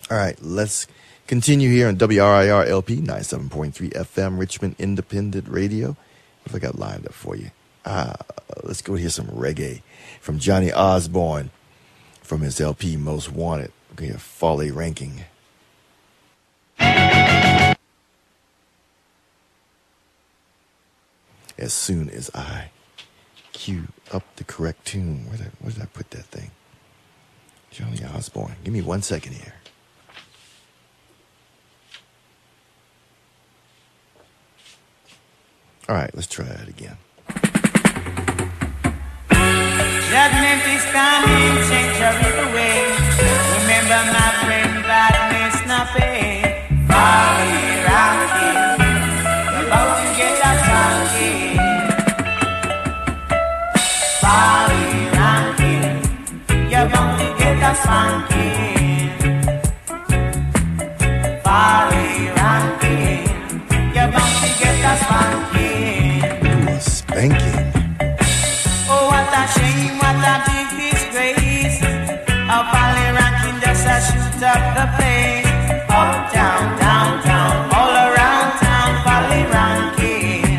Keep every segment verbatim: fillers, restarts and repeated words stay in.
All right, let's continue here on W R I R L P ninety-seven point three F M, Richmond Independent Radio. What have I got lined up for you? Ah, let's go hear some reggae from Johnny Osborne from his L P Most Wanted. We're going to hear Folly Ranking. As soon as I cue up the correct tune. Where did, where did I put that thing? Johnny Osborne. Give me one second here. All right, let's try it again. Judgment is coming, change your evil way. Remember, my friend, badness not pay. Folly ranking, you're about to get a funky. Folly ranking, you're about to get a funky. Folly ranking, you're about to get a funky. Ooh, a spanking. Oh, what a shame, what a big disgrace. How Folly ranking just a shoot up the place. Up, down, down, down, all around town, Folly ranking.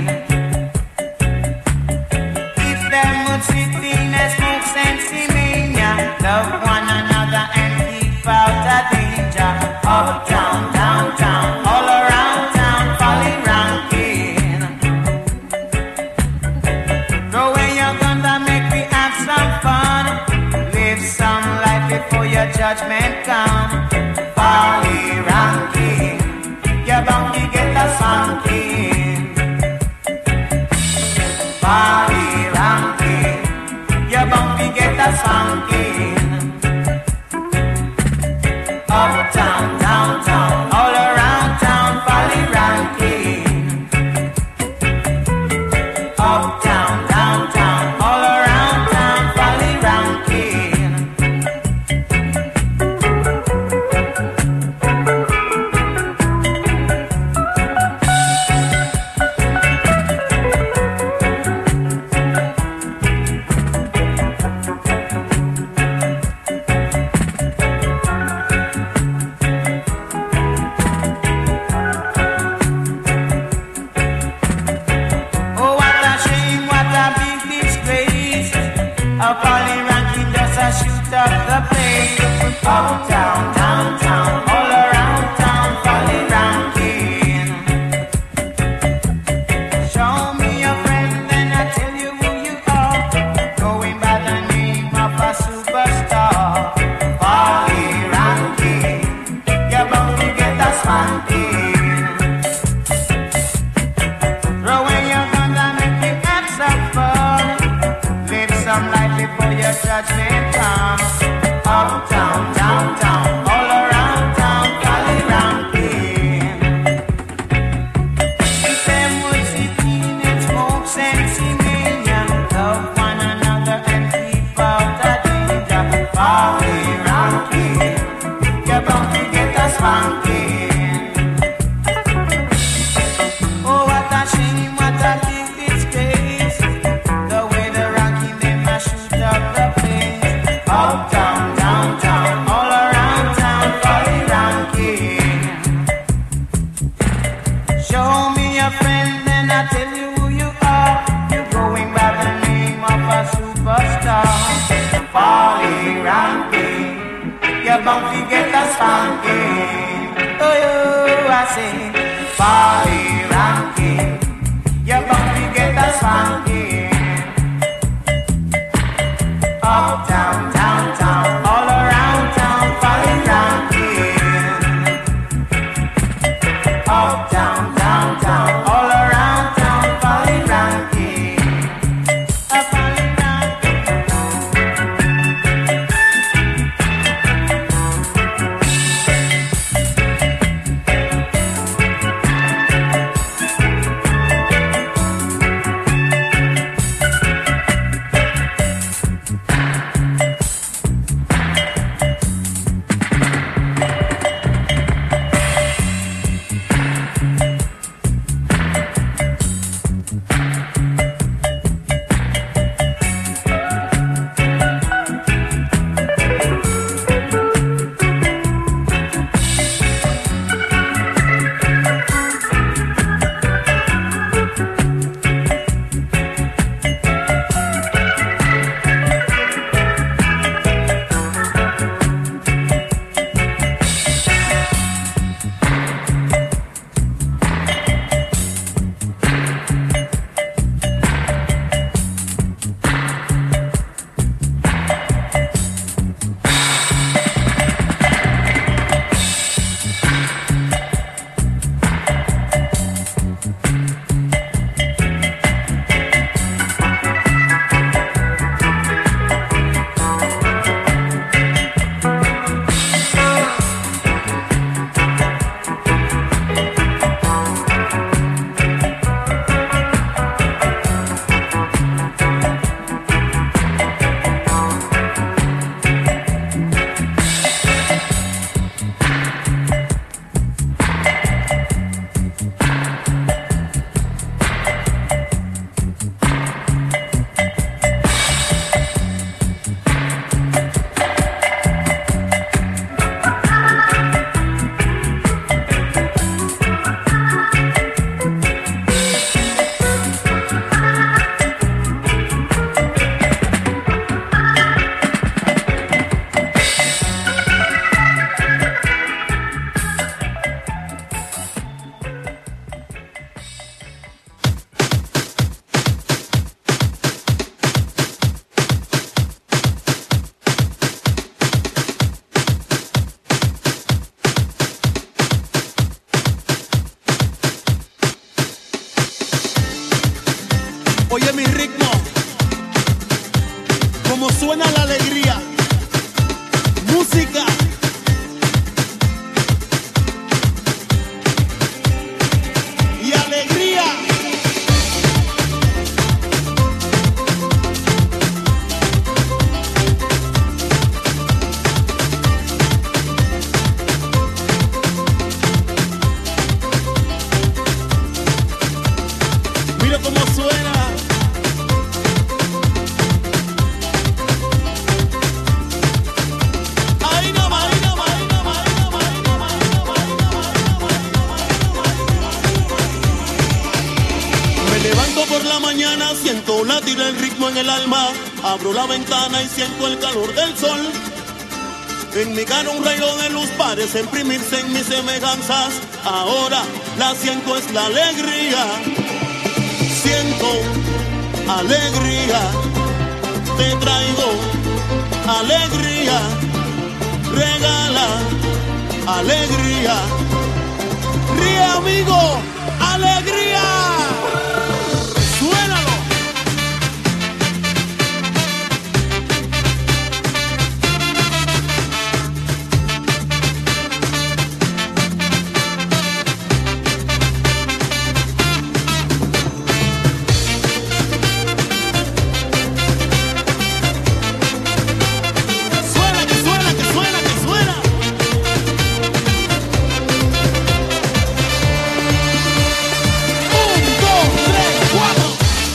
If them would sit in a smoke sensimania, love one another and keep out of danger. Up, down, down, down, all around town, Folly ranking. Throw away your guns and make me have some fun. Live some life before your judgment come. Folly ranking, you're bound to get a funkin'. Folly ranking, you're bound to get a funkin'. Up town, down, town, all around town, Folly ranking. Up town, down, town, all around town, Folly ranking. Oh, what a shame, what a big disgrace. A Folly ranking just a shoot up the place. Up town, down, town, all around town, Folly ranking. Show me your friend, then I tell you who you are. Going by the name of a superstar. Folly ranking, you're bound to get a spanking. Throw away your guns and make me have some fun. Live some life before your judgment comes. Up town, down, town, all around town, Folly ranking. If them would sit in and smoke sensimania, love one another and keep out of danger. Folly ranking, you're bound to get a spanking. Oh, what a shame, what a big disgrace. The way the ranking them a shoot up the place. Up town, down, town, all around town, Folly ranking. Show me your friend, then I tell you who you are. You're going by the name of a superstar. Folly ranking, you're bound to get a spanking. Oh, you, I say, Folly ranking, you're bound to get a spanking. Up town, down town, all around town, Folly ranking. Up town, down town, all around town, Folly ranking. A Folly ranking. Oye mi ritmo, como suena la alegría. Música. Y alegría. Mira cómo suena. Ahí nomás, ahí nomás, ahí nomás, ahí nomás, ahí nomás, ahí nomás, ahí nomás, ahí nomás, ahí nomás, ahí nomás. Me levanto por la mañana, siento latir el ritmo en el alma. Abro la ventana y siento el calor del sol. En mi cara un rayo de luz parece imprimirse en mis semejanzas. Ahora la siento, es la alegría. Siento alegría, te traigo alegría, regala alegría, ríe amigo, alegría, suénalo. Suena, que suena, que suena, que suena. Un, dos, tres, cuatro.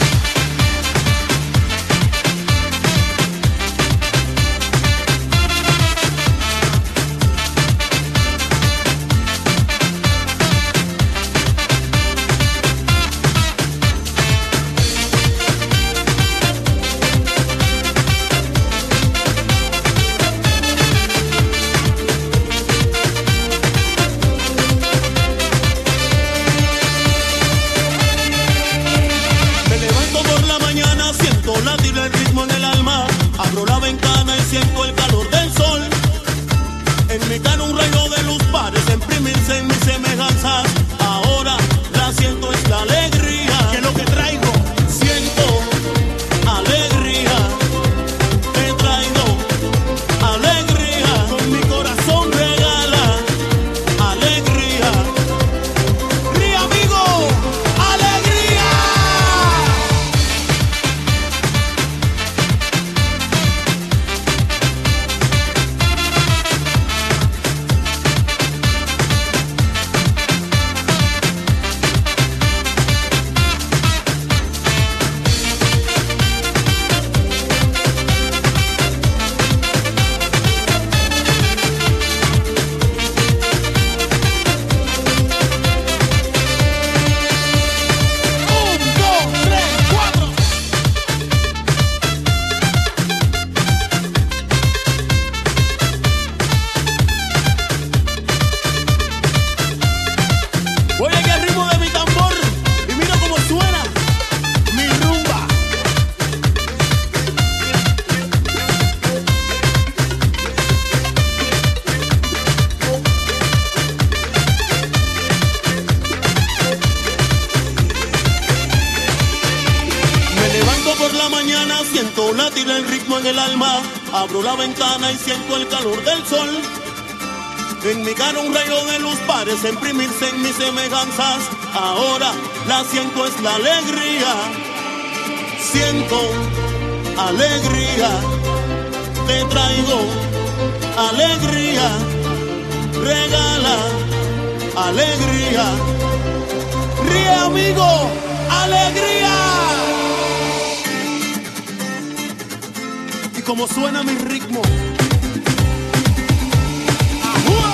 Me levanto por la mañana, siento latir el ritmo en el alma. Abro la ventana y siento el calor del sol. En mi cara un rayo de luz parece imprimirse en mis semejanzas. Ahora la siento, es la alegría. ¿Qué es lo que traigo? Siento alegría, te traigo alegría. Con mi corazón regala alegría. Ríe amigo, alegría. Un, dos, tres, cuatro. Oye que el ritmo de mi tambor y mira cómo suena mi rumba. Me levanto por la mañana, siento latir el ritmo en el alma. Abro la ventana y siento el calor del sol. En mi cara un rayo de luz parece imprimirse en mis semejanzas. Ahora la siento, es la alegría. Siento alegría, te traigo alegría, regala alegría. Ríe amigo, alegría. Y como suena mi ritmo. ¡Ajúa!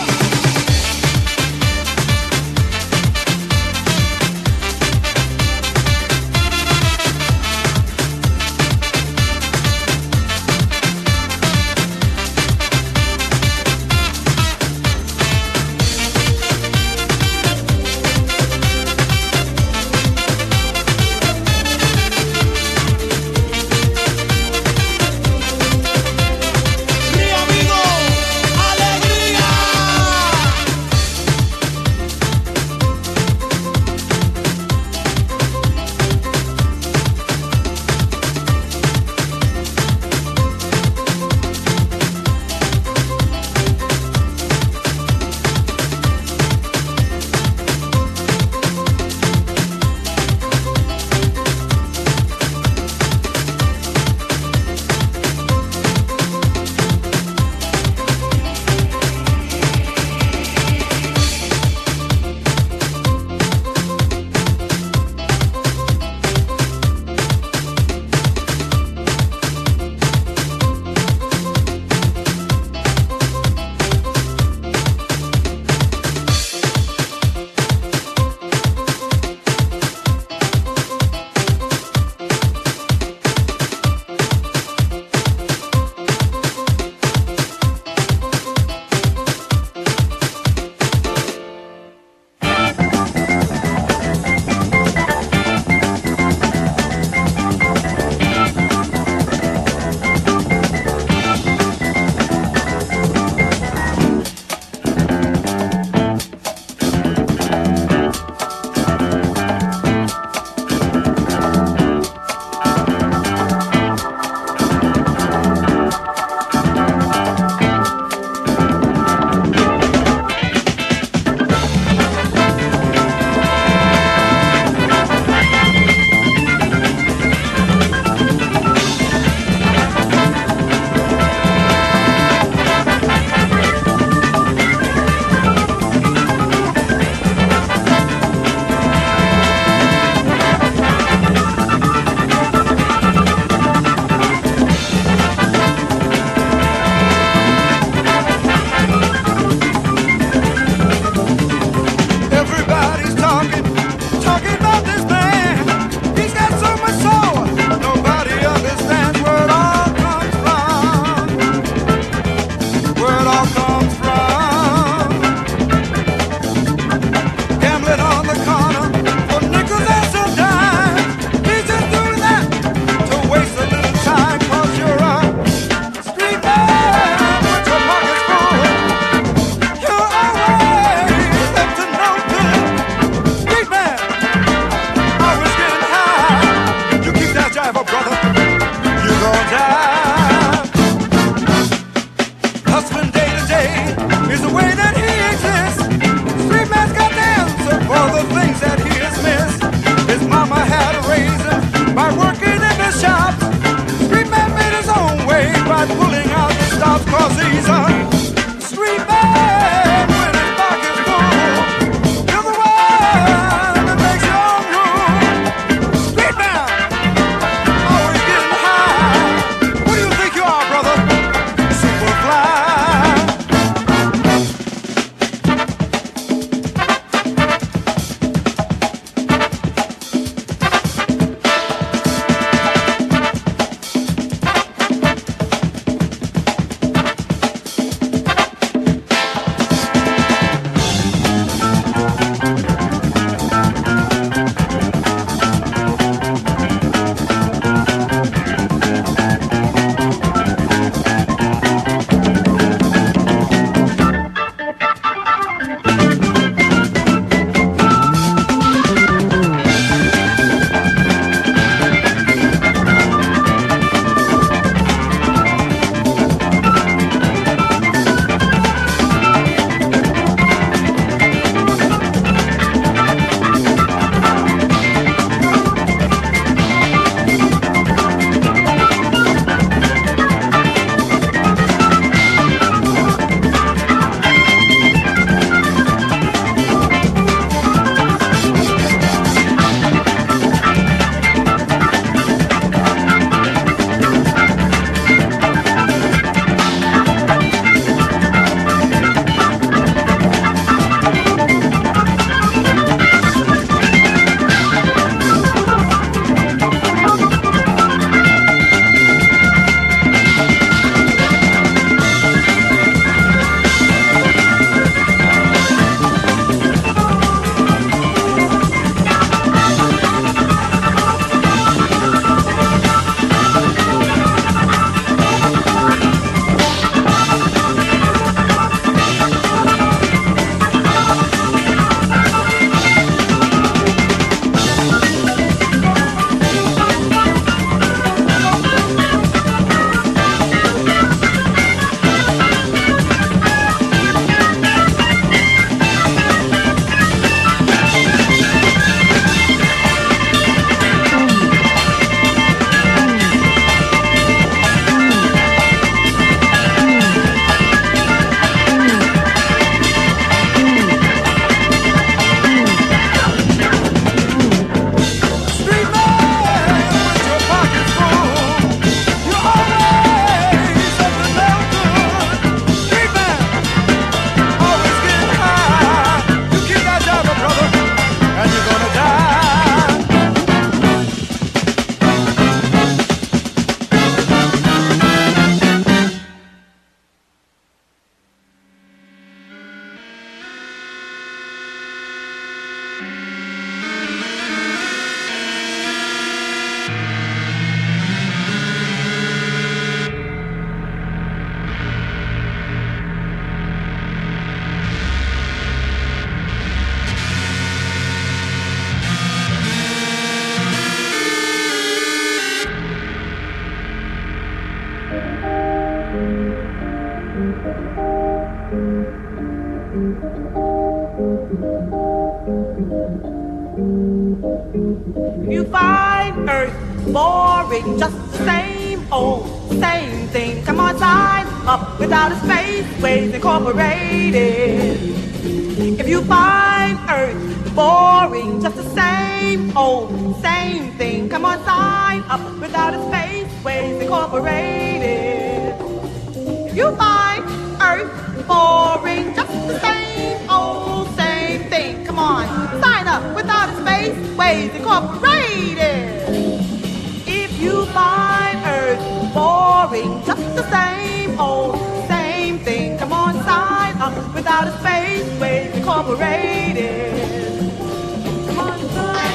You find Earth boring, just the same old, same thing. Come on, sign up with outer space, Ways Incorporated. If you find Earth boring, just the same old, same thing. Come on, sign up with outer space, Ways Incorporated. If you find Earth boring, just the same old, same thing. Come on, sign up with outer space, Ways Incorporated. If you find Earth boring, just the same old, same thing. Come on, sign up with outer space, Ways Incorporated. Come on, sign.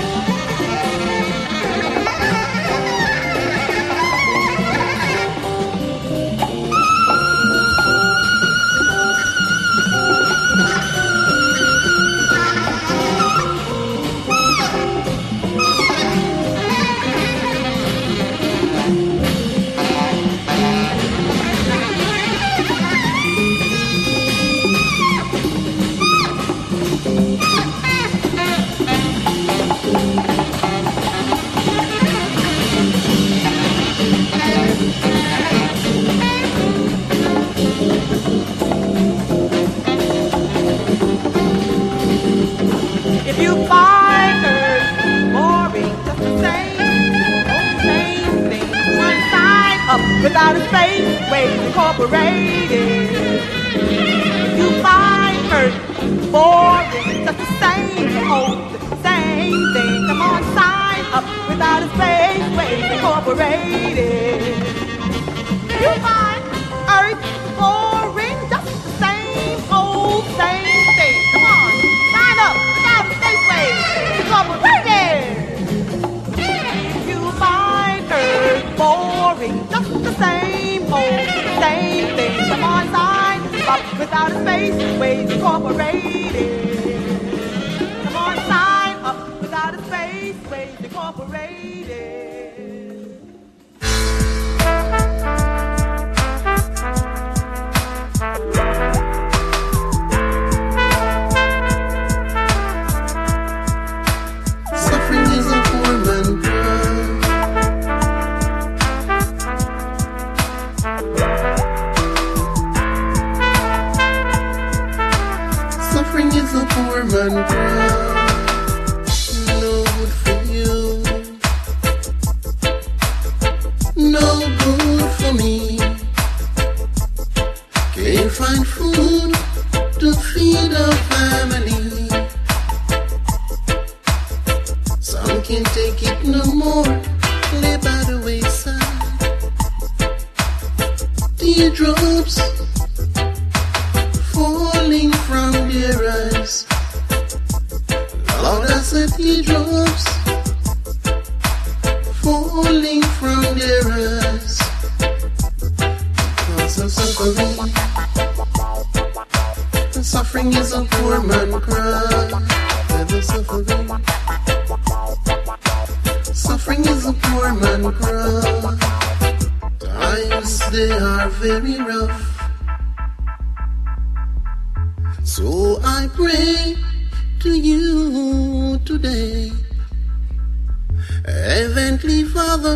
If you find Earth boring, just the same, old same thing. One sign up with outer space, Ways Incorporated. If you find Earth boring, just the same, old same thing. Come on, sign up with outer space, Ways Incorporated. If you find Earth boring, just the same, old same thing. Come on, sign up. Incorporated. If you find Earth boring, just the same old, same thing. Come on, sign up with outer space, Ways Incorporated. Come on, sign up with outer space, Ways Incorporated. Man cry, no good for you, no good for me. Can't find food to feed our family. Some can't take it no more, lay by the wayside. Teardrops falling from their eyes. Lord, I said teardrops falling from their eyes because of suffering. And suffering is a poor man cry. Never suffering. Suffering is a poor man cry. Times they are very rough. So I pray to you today, Heavenly Father,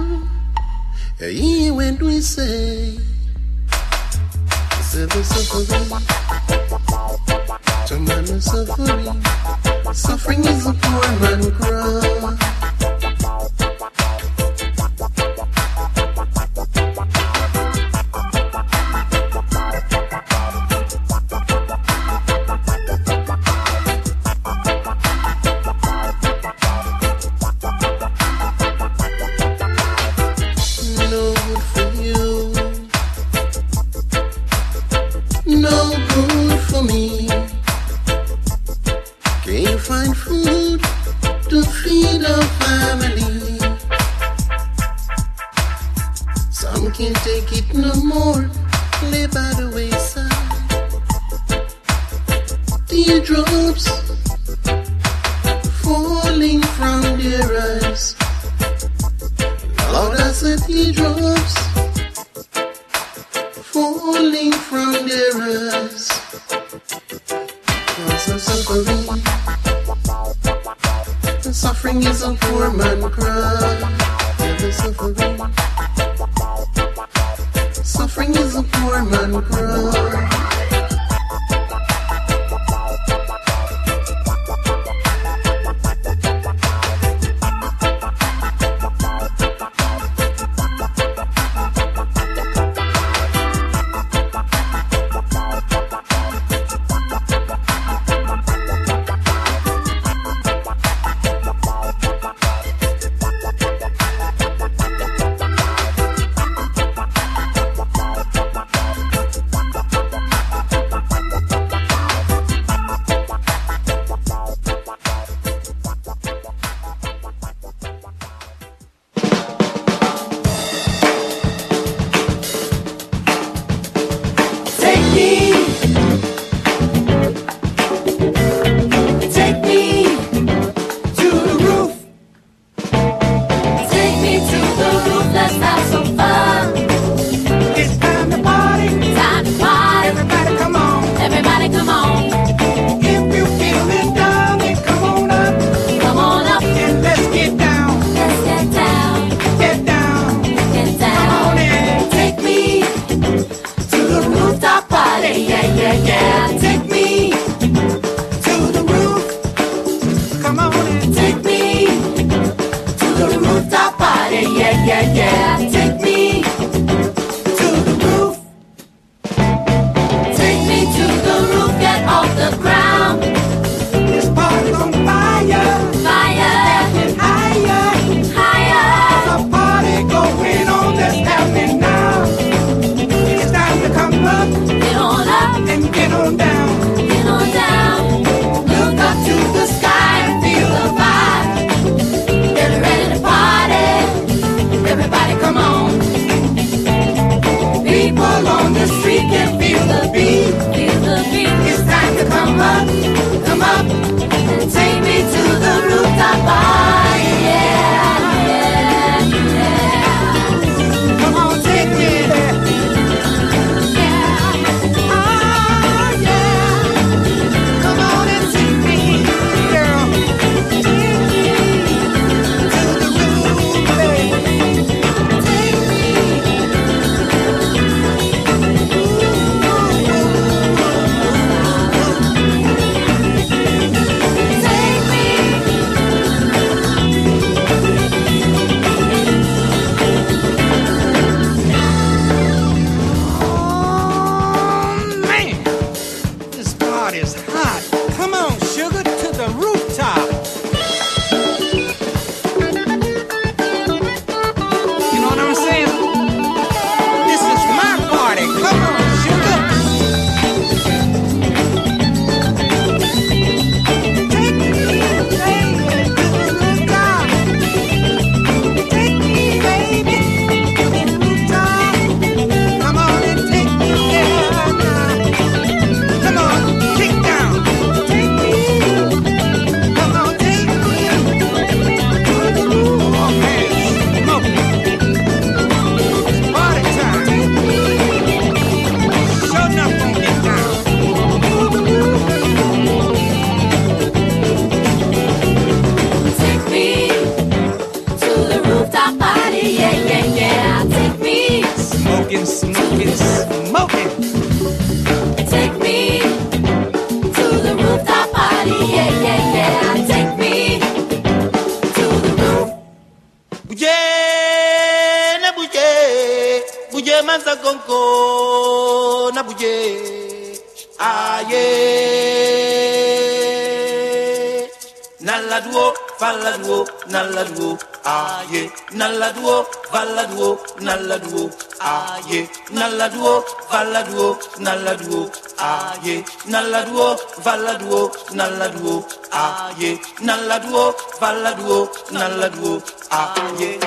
hear when we say, say the suffering, to man is suffering, suffering is a poor man cry. If I find food to feed our family. Some can't take it no more, live by the wayside. Teardrops falling from their eyes. Lord, I said teardrops falling from their eyes. Cause of suffering, the suffering is a poor man cry. Yeah, the suffering, suffering is a poor man cry. Naladuo, Valaduo, Naladuo, ah yeah, Naladuo, Valaduo, Naladuo, ah yeah, nalla duo, valla duo, nalla duo, ah yeah, nalla duo, valla duo, nalla duo, ah yeah, nalla duo, valla duo, nalla duo, ah yeah.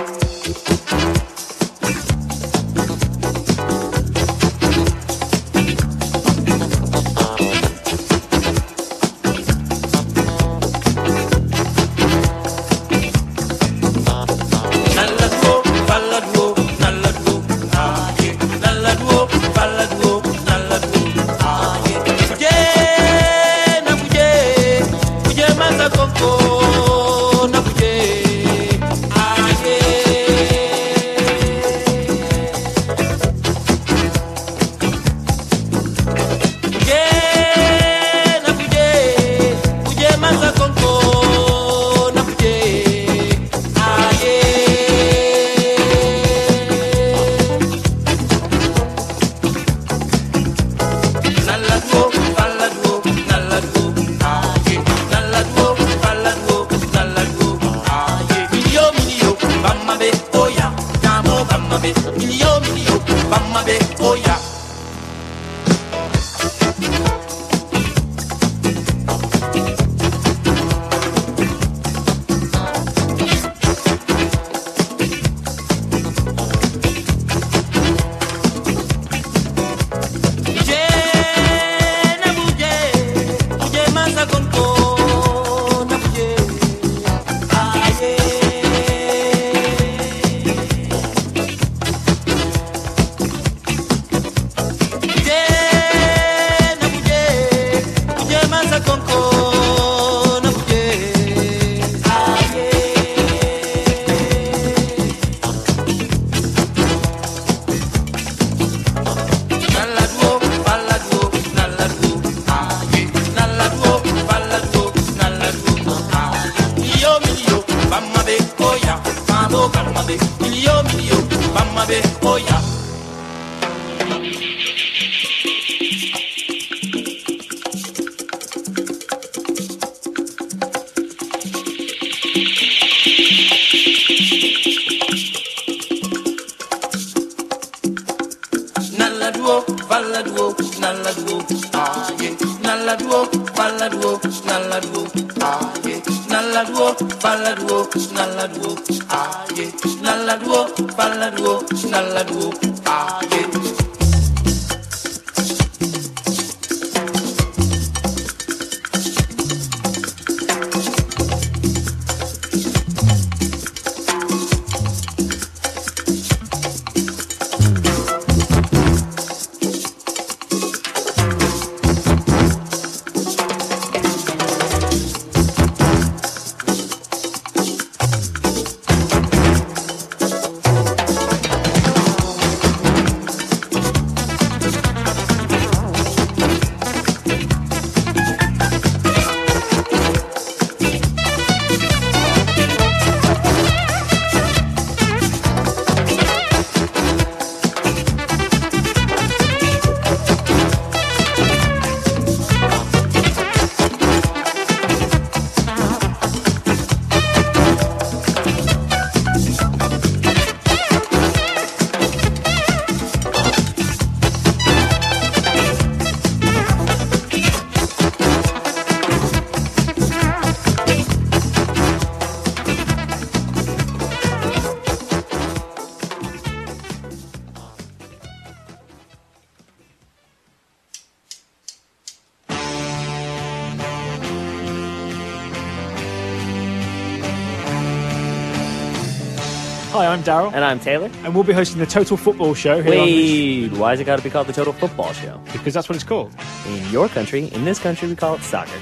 Hi, I'm Daryl. And I'm Taylor. And we'll be hosting the Total Football Show here Wait, on this... why has it got to be called the Total Football Show? Because that's what it's called. In your country, in this country, we call it soccer.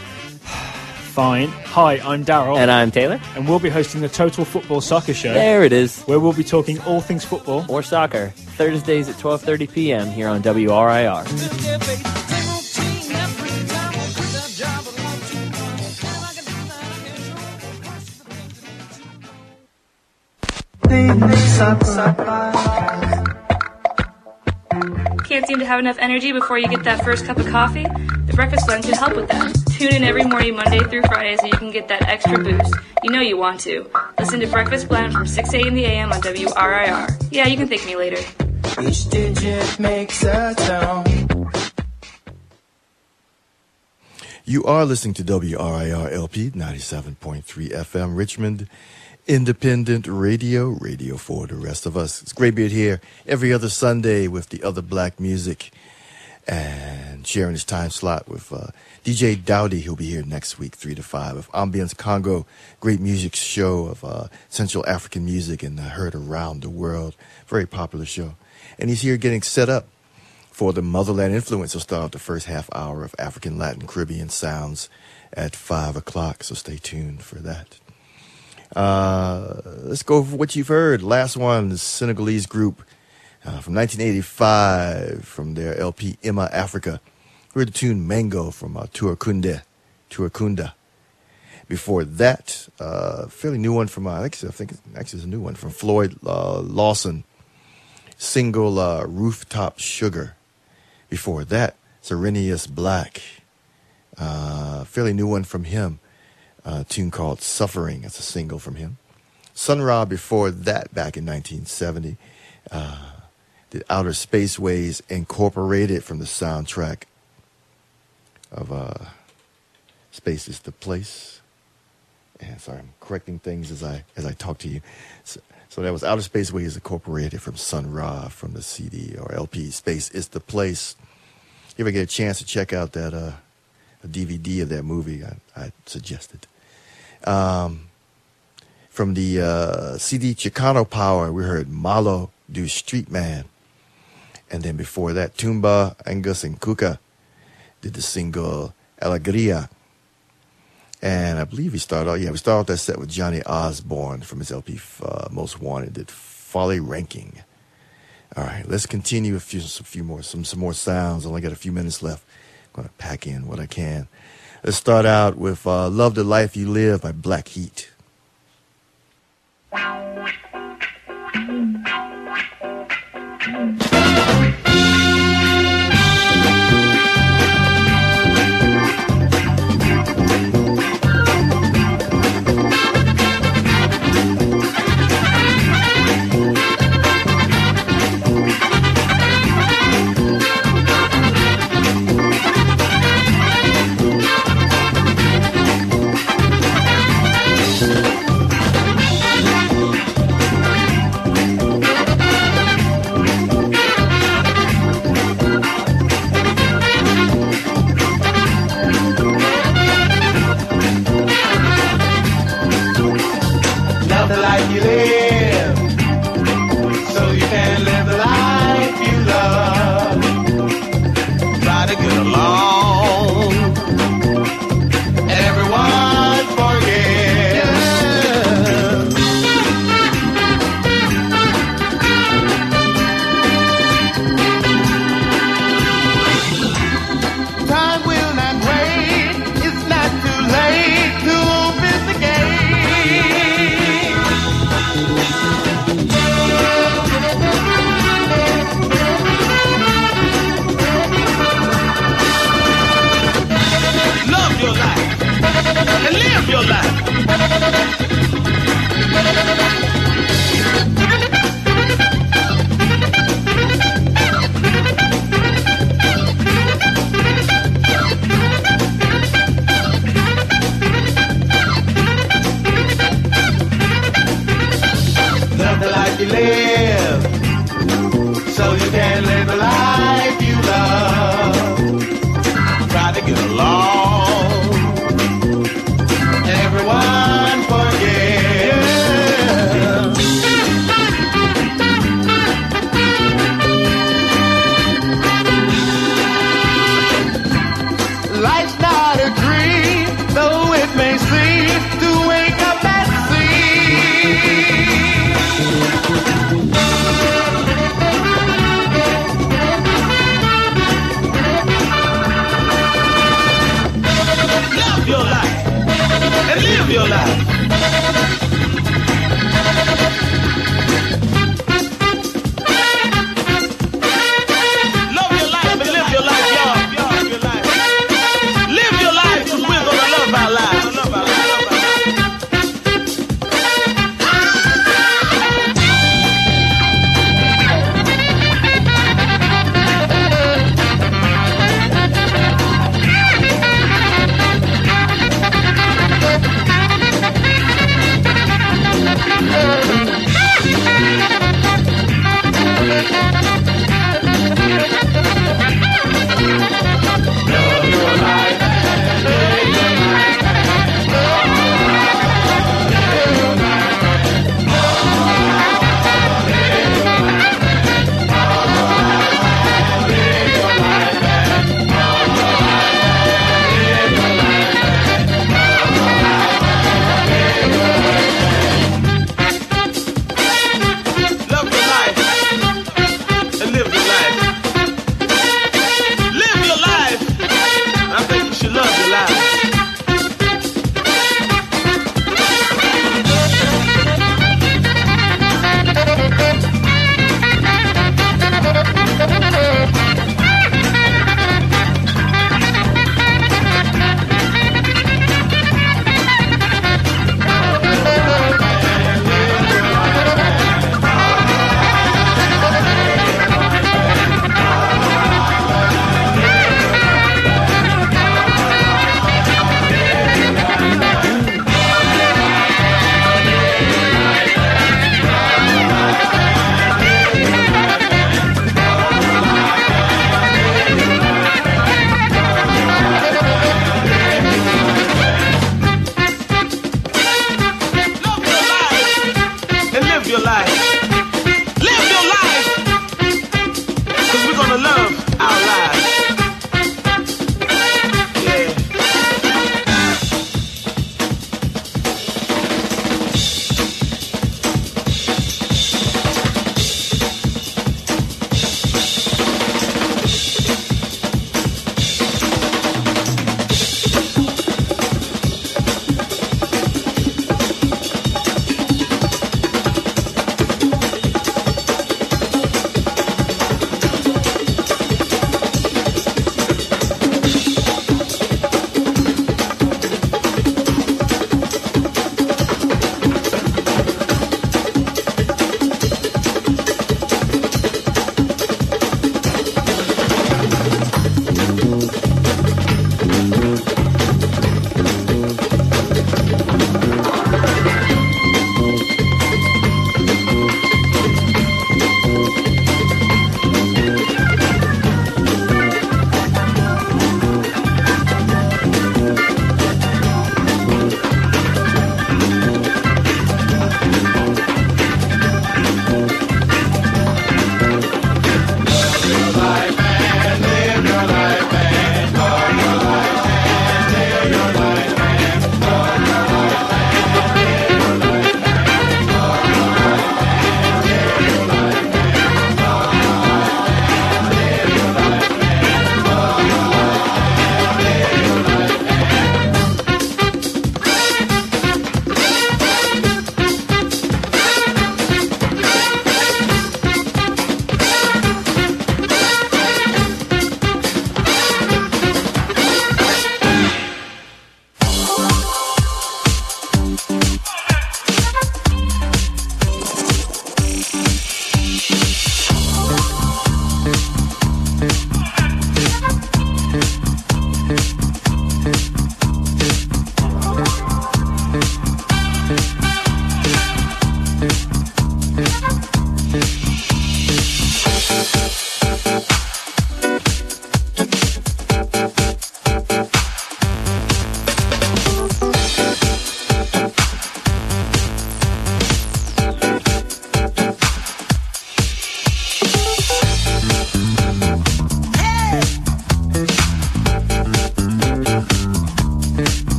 Fine. Hi, I'm Daryl. And I'm Taylor. And we'll be hosting the Total Football Soccer Show. There it is. Where we'll be talking all things football. Or soccer. Thursdays at twelve thirty p.m. here on W R I R. Can't seem to have enough energy before you get that first cup of coffee? The Breakfast Blend can help with that. Tune in every morning, Monday through Friday, so you can get that extra boost. You know you want to. Listen to Breakfast Blend from six a.m. the a m on W R I R. Yeah, you can thank me later. Each digit makes a tone. You are listening to W R I R L P ninety-seven point three F M, Richmond Independent Radio, radio for the rest of us. It's Graybeard here every other Sunday with the other black music and sharing his time slot with uh, D J Dowdy. He'll be here next week, three to five, of Ambience Congo, great music show of uh, Central African music and heard around the world. Very popular show. And he's here getting set up for the Motherland Influence. Will start the first half hour of African, Latin, Caribbean sounds at five o'clock, so stay tuned for that. Uh, let's go for what you've heard. Last one, the Senegalese group uh, from nineteen eighty-five from their L P Emma Africa. We heard the tune Mango from uh, Tuakunde, Tuakunda. Before that, uh, fairly new one from, uh, actually, I think it's, actually it's a new one from Floyd uh, Lawson, single uh, Rooftop Sugar. Before that, Serenius Black, uh, fairly new one from him, a tune called Suffering. That's a single from him. Sun Ra before that, back in nineteen seventy, uh, did Outer Spaceways Incorporated from the soundtrack of uh, Space is the Place. And sorry, I'm correcting things as I as I talk to you. So, so that was Outer Spaceways Incorporated from Sun Ra from the C D or L P Space is the Place. If you ever get a chance to check out that uh, a D V D of that movie, I, I suggest it. Um, from the uh, C D Chicano Power, we heard Malo do Street Man. And then before that, Tumba, Angus, and Kuka did the single Alegria. And I believe we started out, yeah, we started out that set with Johnny Osborne from his L P uh, Most Wanted, did Folly Ranking. All right, let's continue a few, a few more, some, some more sounds. Only got a few minutes left. I'm going to pack in what I can. Let's start out with uh, Love the Life You Live by Black Heat.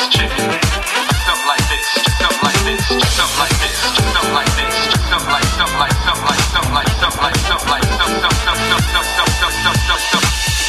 chicken. Something like this, something like this, something like this, something like this, something like, something like, something like, something like, something like, something like, something, something, something, something, something, something, something.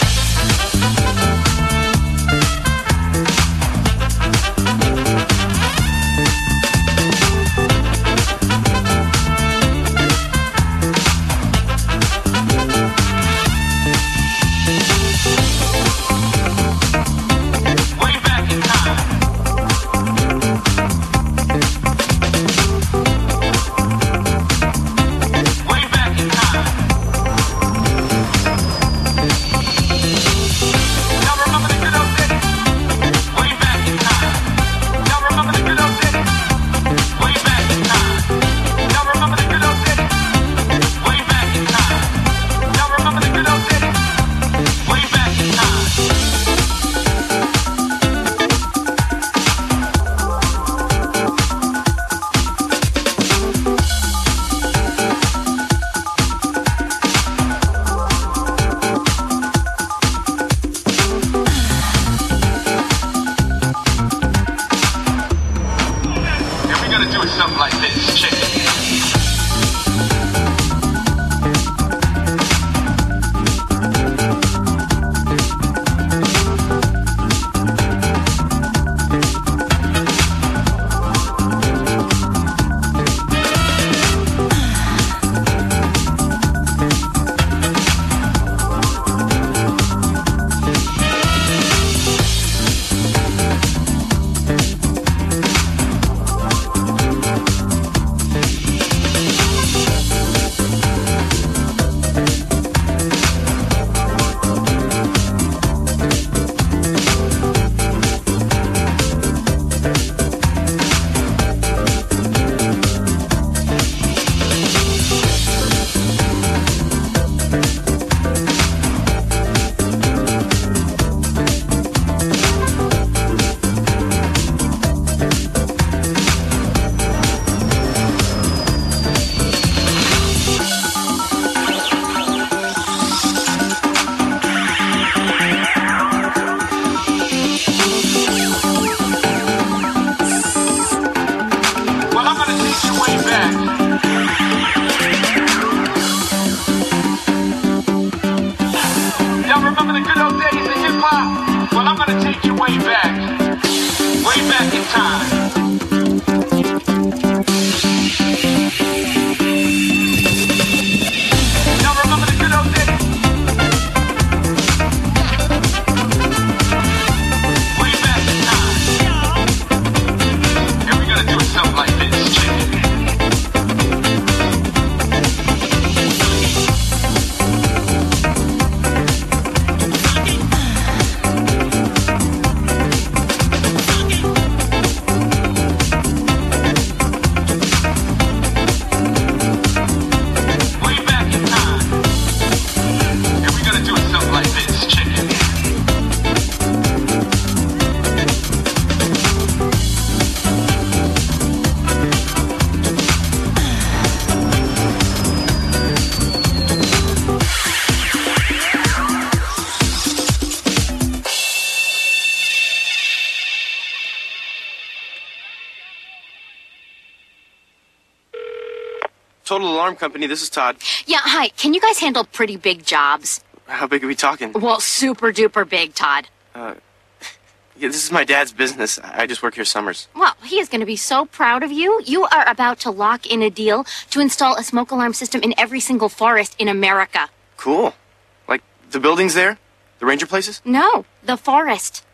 Total Alarm Company, this is Todd. Yeah, hi. Can you guys handle pretty big jobs? How big are we talking? Well, super duper big, Todd. Uh, yeah, this is my dad's business. I just work here summers. Well, he is going to be so proud of you. You are about to lock in a deal to install a smoke alarm system in every single forest in America. Cool. Like, the buildings there? The ranger places? No, the forest.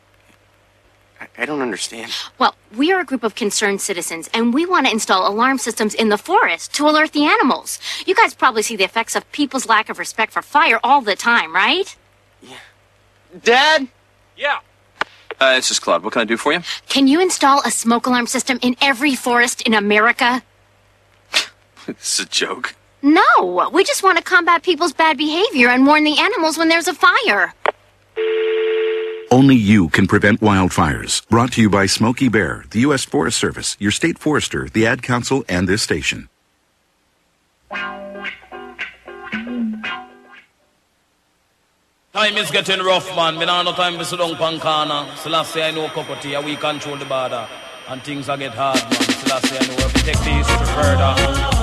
I don't understand. Well, we are a group of concerned citizens, and we want to install alarm systems in the forest to alert the animals. You guys probably see the effects of people's lack of respect for fire all the time, right? Yeah. Dad? Yeah. Uh, this is Claude. What can I do for you? Can you install a smoke alarm system in every forest in America? This is a joke. No, we just want to combat people's bad behavior and warn the animals when there's a fire. Only you can prevent wildfires. Brought to you by Smokey Bear, the U S Forest Service, your state forester, the Ad Council, and this station. The Time is getting rough, man. Me nah no time to sit down pan corner. Selassie, I know Kokoti, we control the border. And things are get hard, man. Selassie, I know we have to take these to further.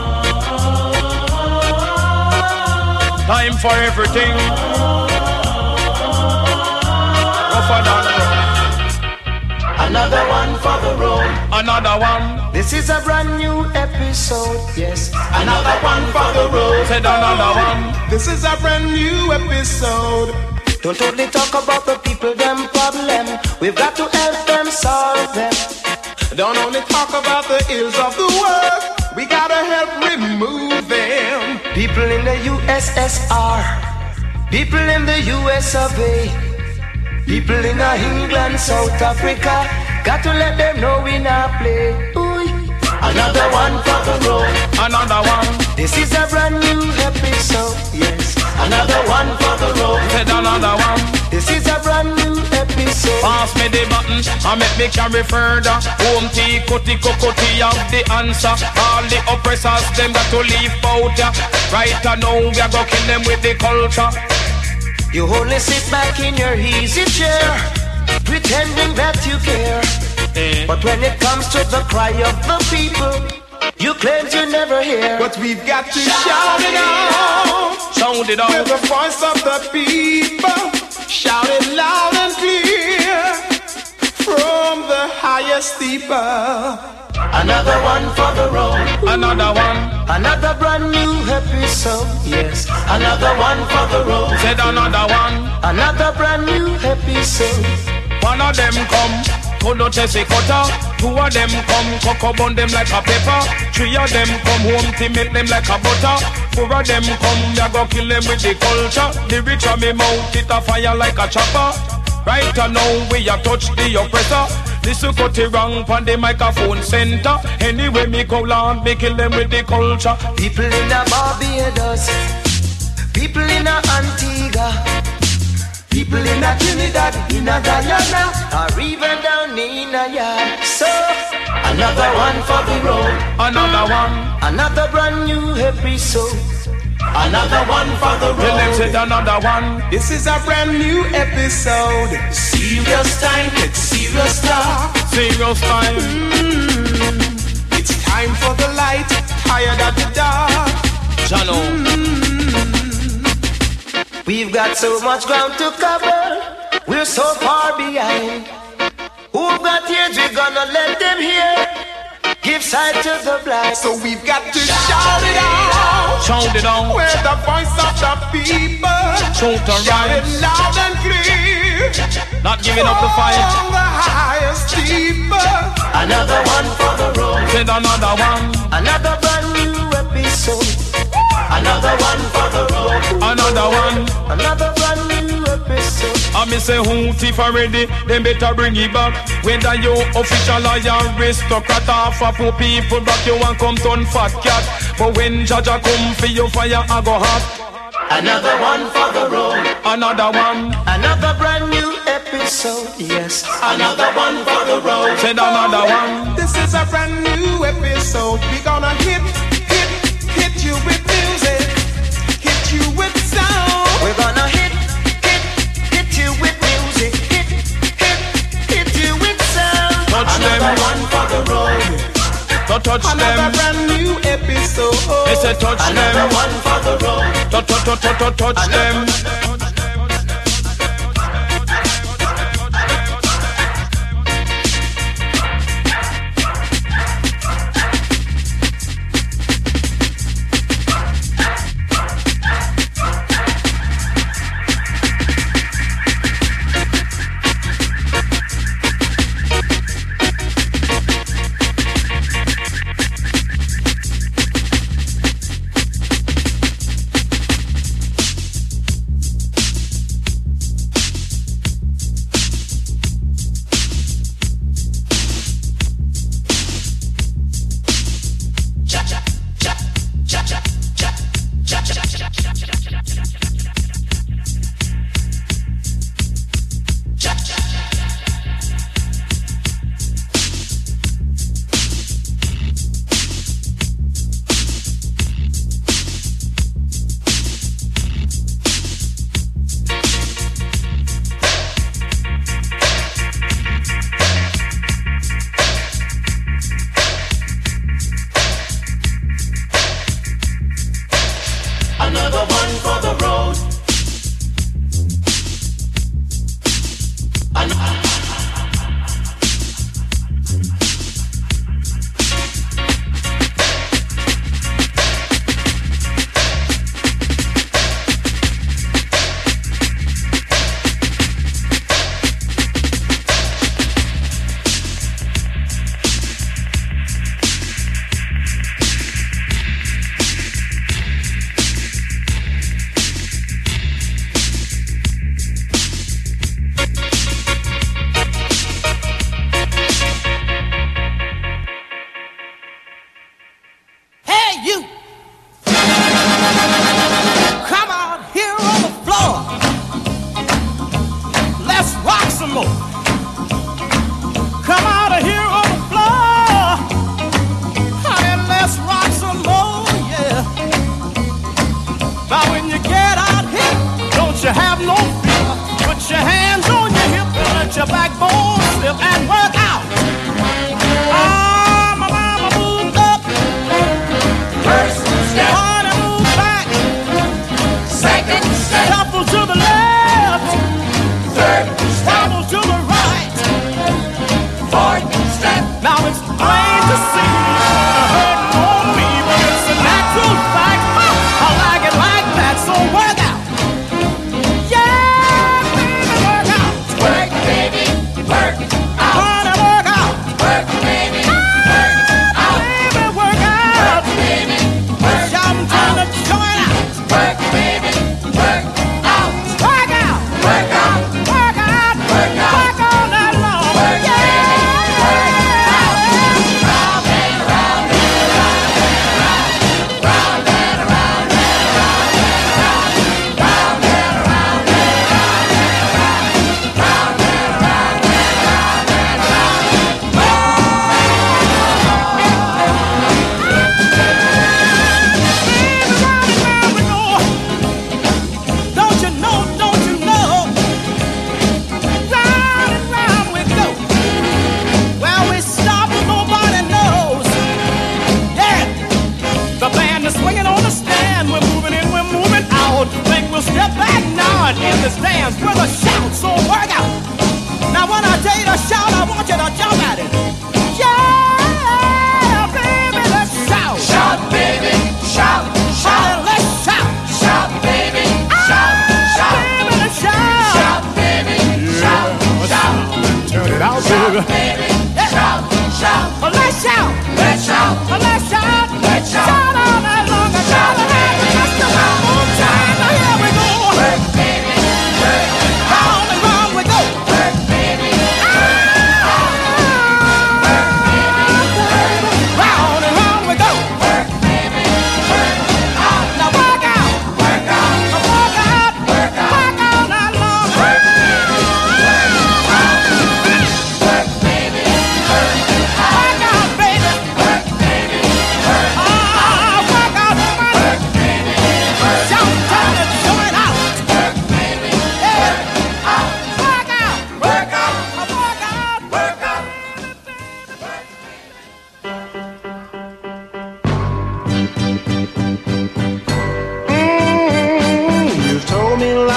Time for everything. Rougher than rough. Another one for the road. Another one. This is a brand new episode, yes. Another one for the road. Said another one. This is a brand new episode. Don't only talk about the people, them problem. We've got to help them solve them. Don't only talk about the ills of the world. We gotta help remove them. People in the U S S R, people in the U S of A, people in England, South Africa. Got to let them know we not play. Ooh. Another one for the road. Another one. This is a brand new episode, yes. Another one for the road. Said another one. This is a brand new episode. Pass me the button and make me carry further. Home tea, cutty, cocotty have the answer. All the oppressors, them got to leave out ya. Right now we are gonna kill them with the culture. You only sit back in your easy chair, pretending that you care. Eh. But when it comes to the cry of the people, you claim you never hear. But we've got to shout it out. Sound it out. With the voice of the people. Shout it loud and clear. From the highest steeple. Another one for the road. Another one. Another brand new episode. Yes. Another one for the road. Said another one. Another brand new episode. One of them come. Kodo Tese Kota. Two of them come, cocoa bun them like a pepper. Three of them come home to make them like a butter. Four of them come, me a go kill them with the culture. The rich of me mouth, it a fire like a chopper. Right now we a touch the oppressor. This is cut it wrong on the microphone center. Anyway me go on, me kill them with the culture. People in a Barbados, people in a Antigua, people in a Trinidad, in a Guyana, or even down in a yard. So, another one for the road. Another one. Another brand new episode. Another one for the road. Tell them said another one. This is a brand new episode. Serious time, it's serious talk. Serious time. Mm-hmm. It's time for the light, tired of the dark. Channel. Mm-hmm. We've got so much ground to cover. We're so far behind. Who've got ears, we're gonna let them hear. Give sight to the blind. So we've got to shout it out. Shout it out. We're the voice of the people. Shout it Shout it loud and clear. Not giving up the fight. On the highest steeple. Another one for the road. Said another one. Another brand new episode. Another one for the road. Another one. Another brand new episode. I me say who thief already, then better bring it back. Whether you official or you aristocrat, half a poor people back you and come turn fat cat. But when Jaja come for your fire, I go hot. Another one for the road. Another one. Another brand new episode. Yes. Another one for the road. Said another one. This is a brand new episode. We gonna hit, hit, hit you with music, hit you with sound. We're gonna hit, hit, hit you with music, hit, hit, hit you with sound. Touch Another them. one for the road. Don't touch Another them. brand new episode. They say touch Another them. one for the road. Touch, touch, touch, touch, touch them.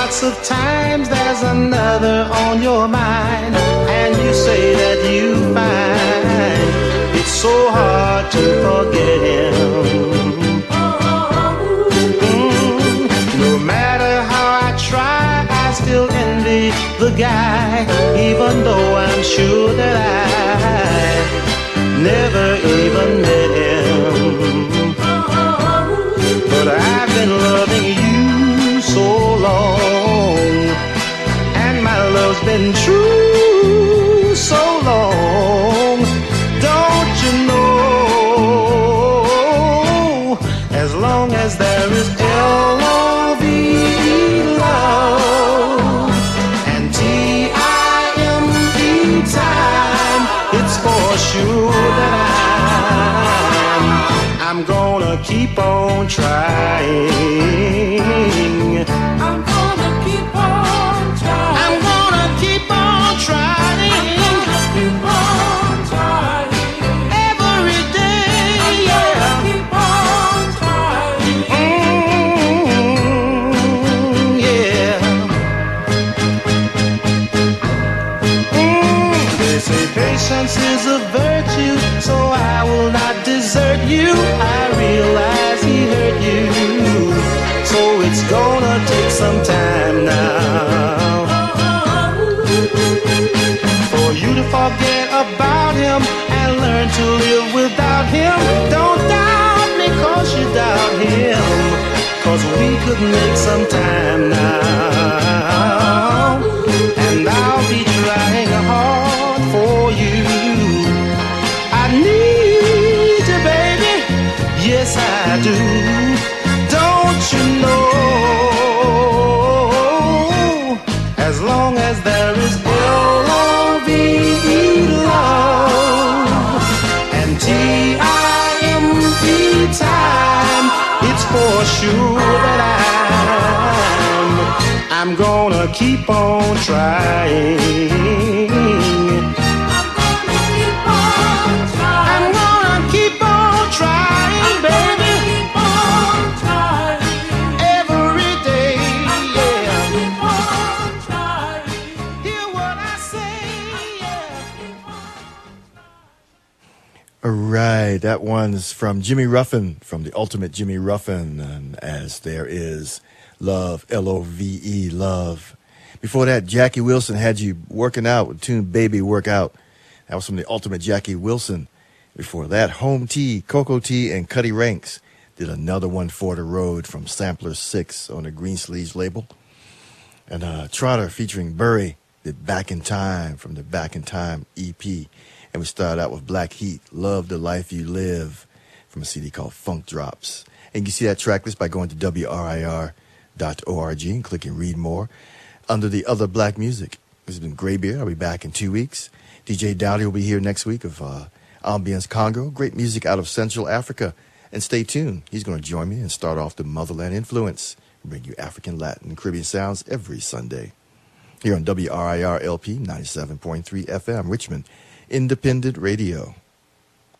lots of times there's another on your mind, and you say that you find it's so hard to forget him. Mm, no matter how I try, I still envy the guy, even though I'm sure that I never even met him. But I've been loving you so long, and my love's been true so long. Don't you know, as long as there is L O V E, love, and T I M E, time, it's for sure that I'm, I'm gonna keep on trying. I'm gonna keep on trying. I'm gonna keep on trying. I'm gonna keep on trying. Every day, yeah. Keep on trying. Mm, yeah. Mm, they say patience is a virtue, so I will not desert you. I realize he hurt you, so it's gonna take some time now for you to forget about him and learn to live without him. Don't doubt me cause you doubt him, cause we could make some time now, and I'll be trying hard for you. I need you, baby, yes I do. Don't you know, as long as there is L O V E, love, and T I M E, time, it's for sure that I'm, I'm gonna keep on trying. I'm gonna keep on trying, baby. Keep on trying. Every day, yeah. Keep on trying. Hear what I say, yeah. All right, that one's from Jimmy Ruffin, from the Ultimate Jimmy Ruffin, and as there is love, L O V E, love. Before that, Jackie Wilson had you working out with the tune Baby Workout. That was from the Ultimate Jackie Wilson. Before that, Home T, Coco T, and Cuddy Ranks did another one for the road from Sampler six on the Greensleeves label. And uh, Trotter featuring Burry did Back in Time from the Back in Time E P. And we started out with Black Heat, Love the Life You Live, from a C D called Funk Drops. And you can see that track list by going to W R I R dot org and clicking Read More under the Other Black Music. This has been Graybeard. I'll be back in two weeks. D J Dowdy will be here next week of uh, Ambience Congo. Great music out of Central Africa. And stay tuned. He's going to join me and start off the Motherland Influence. Bring you African, Latin, and Caribbean sounds every Sunday. Here on W R I R L P ninety-seven point three F M, Richmond Independent Radio.